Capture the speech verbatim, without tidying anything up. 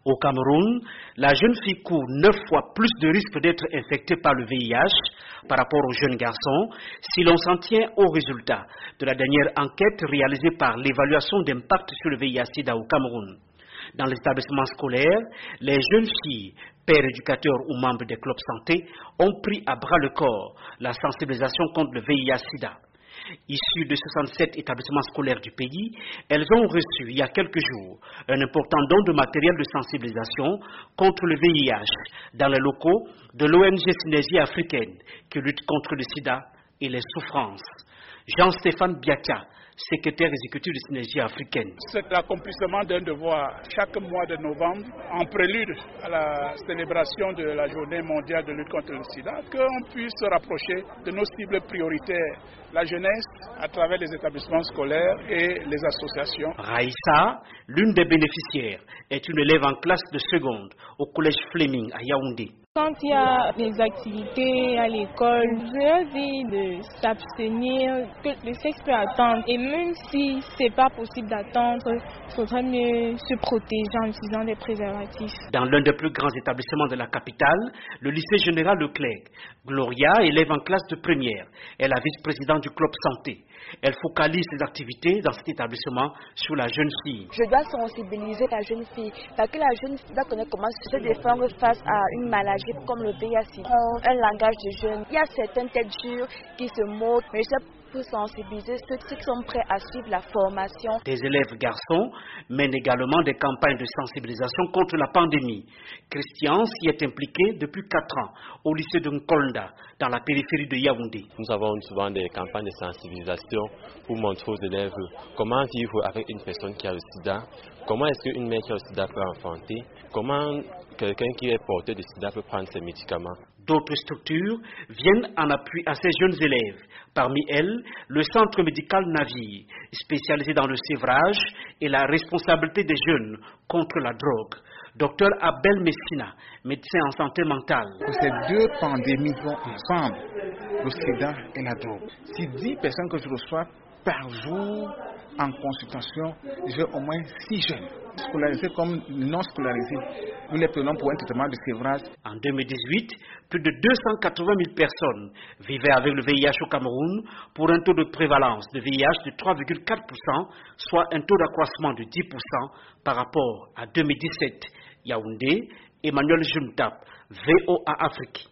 Au Cameroun, la jeune fille court neuf fois plus de risques d'être infectée par le V I H par rapport aux jeunes garçons si l'on s'en tient aux résultats de la dernière enquête réalisée par l'évaluation d'impact sur le V I H-Sida au Cameroun. Dans les établissements scolaires, les jeunes filles, pères éducateurs ou membres des clubs santé ont pris à bras le corps la sensibilisation contre le V I H-Sida. Issues de soixante-sept établissements scolaires du pays, elles ont reçu il y a quelques jours un important don de matériel de sensibilisation contre le V I H dans les locaux de l'O N G Synergie africaine qui lutte contre le sida et les souffrances. Jean-Stéphane Biatia, secrétaire exécutif de Synergie africaine. C'est l'accomplissement d'un devoir chaque mois de novembre, en prélude à la célébration de la journée mondiale de lutte contre le sida, qu'on puisse se rapprocher de nos cibles prioritaires, la jeunesse à travers les établissements scolaires et les associations. Raïssa, l'une des bénéficiaires, est une élève en classe de seconde au collège Fleming à Yaoundé. Quand il y a des activités à l'école, je leur dis de s'abstenir, que le sexe peut attendre. Et même si ce n'est pas possible d'attendre, il faudrait mieux se protéger en utilisant des préservatifs. Dans l'un des plus grands établissements de la capitale, le lycée général Leclerc, Gloria, élève en classe de première, est la vice-présidente du club santé. Elle focalise ses activités dans cet établissement sur la jeune fille. Je dois sensibiliser la jeune fille, parce que la jeune fille doit connaître comment se défendre face à une maladie comme le V I H, un langage de jeunes. Il y a certaines têtes dures qui se moquent, mais je pour sensibiliser ceux qui sont prêts à suivre la formation. Des élèves garçons mènent également des campagnes de sensibilisation contre la pandémie. Christian s'y est impliqué depuis quatre ans au lycée de Nkolda, dans la périphérie de Yaoundé. Nous avons souvent des campagnes de sensibilisation pour montrer aux élèves comment vivre avec une personne qui a le sida, comment est-ce qu'une mère qui a le sida peut enfanter, comment quelqu'un qui est porteur de sida peut prendre ses médicaments. D'autres structures viennent en appui à ces jeunes élèves. Parmi elles, le centre médical Navire, spécialisé dans le sévrage et la responsabilité des jeunes contre la drogue. Docteur Abel Messina, médecin en santé mentale. Ces deux pandémies vont ensemble, le sida et la drogue. Si dix personnes que je reçois par jour en consultation, j'ai au moins six jeunes, scolarisés comme non scolarisés. Nous les prenons pour un traitement de sévrage. En deux mille dix-huit, plus de deux cent quatre-vingt mille personnes vivaient avec le V I H au Cameroun pour un taux de prévalence de V I H de trois virgule quatre pour cent, soit un taux d'accroissement de dix pour cent par rapport à deux mille dix-sept. Yaoundé, Emmanuel Jumtap, V O A Afrique.